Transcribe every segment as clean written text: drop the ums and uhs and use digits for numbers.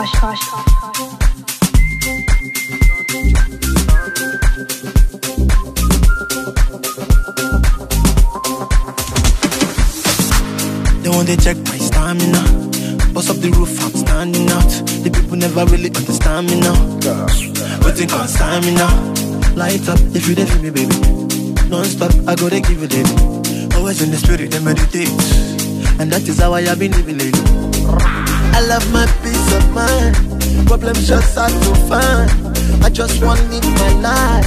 They want to check my stamina. Bust up the roof, I'm standing out. The people never really understand me now. Waiting on stamina. Light up if you there for me, baby. Non-stop, I go to give you, baby. Always in the spirit, they meditate. And that is how I have been living lately. I love my peace of mind. Problems just hard to find. I just want to live my life.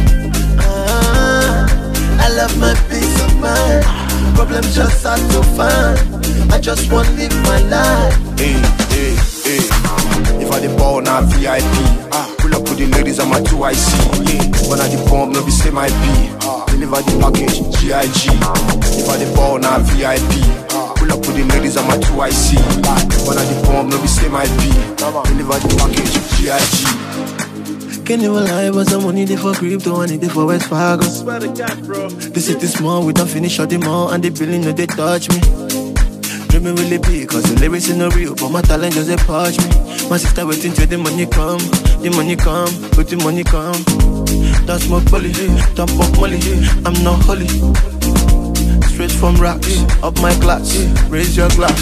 I love my peace of mind. Problems just hard to find. I just want to live my life. Hey, hey, hey. If I the ball now VIP, pull up with the ladies on my 2IC. Yeah. When I the bomb, no be say my P. Deliver the package, GIG. If I the ball now VIP, pull up with the ladies on my 2IC. When I the bomb, no be say my P. Deliver the package, GIG. Can't even lie, but some money they for crypto and they for West Fargo. Swear to God, bro. The city small, we don't finish all the mall, and the billing no they touch me. Dreaming really big, cause the lyrics is no real, but my talent just they punch me. My sister waiting till the money come, but the money come. That's my bully, dump up molly, I'm not holy. Straight from rocks, up my class, raise your glass.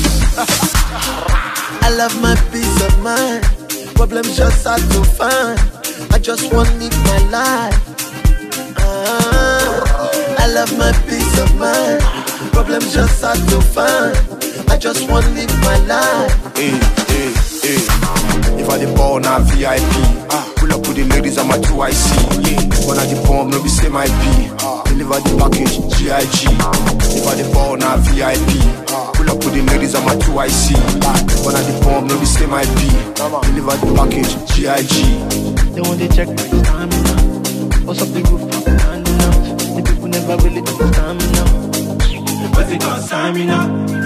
I love my peace of mind, problems just hard to find. I just want to live my life. I love my peace of mind. Problems just hard to find. I just want to live my life. Hey, hey, hey. If I the ball now VIP, pull up with the ladies on my 2IC. Yeah. When I the bomb, no be say my P. Deliver the package, GIG. If I the ball now VIP, pull up with the ladies on my 2IC. When I the bomb, no be say my P. Deliver the package, GIG. They want to check my stamina. Bust up the roof, I'm standing out. The people never really understand me now. What's it gonna sign me now?